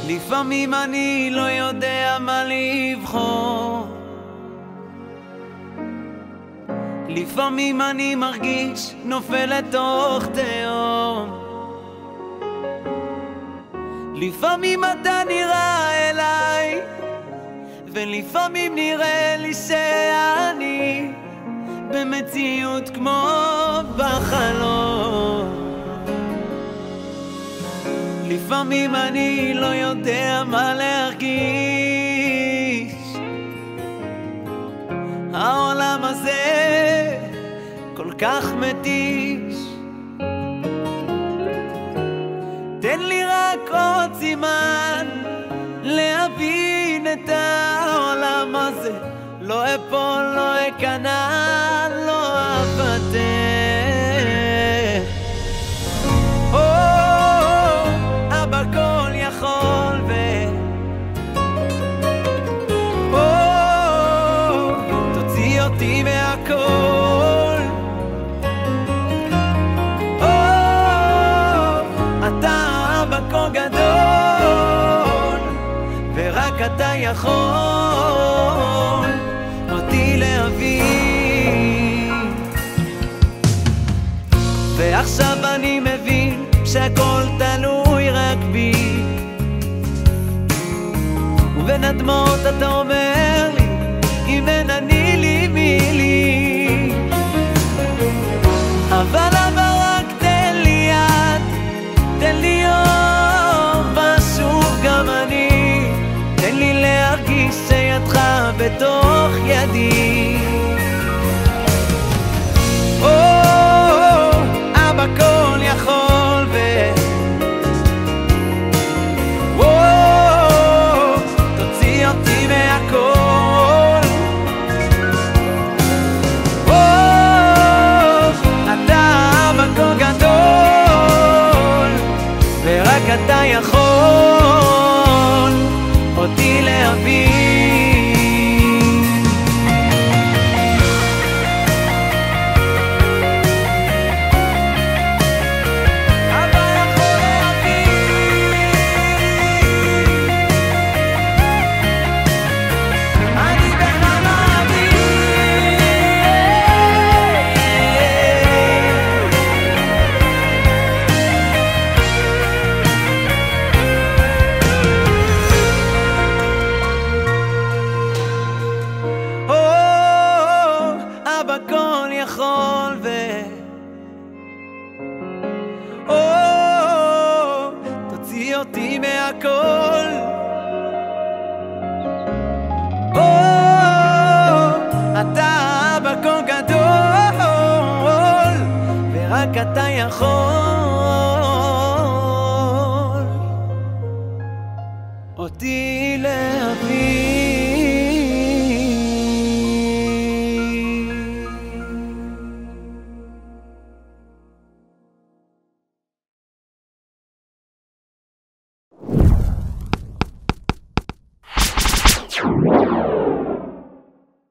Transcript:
לפעמים אני לא יודע מה לבחור, לפעמים אני מרגיש נופל לתוך תהום, לפעמים אתה נראה אליי ולפעמים נראה לי שאני במציאות כמו בחלום. לפעמים אני לא יודע מה להרגיש, העולם הזה כל כך מתיש. תן לי רק עוד סימן להבין את העולם הזה, לא אפול, לא אכנע, לא אוותר. אבא כל יכול תוציא אותי מהכל. אתה אבא כה גדול ורק אתה יכול אותי להבין. ועכשיו אני מבין שהכל תלוי רק בי, ובין הדמעות אתה אומר לי אם אין אני לי מי לי. אבל רק תן לי יד, תן לי אור ושוב גם אני, תן לי להרגיש שידך בתוך ידי. אבא כל יכול תוציא אותי מהכל. אתה אבא כה גדול ורק אתה יכול אותי להבין. הכל יכול תוציא אותי מהכל. אתה אבא כה גדול ורק אתה יכול אותי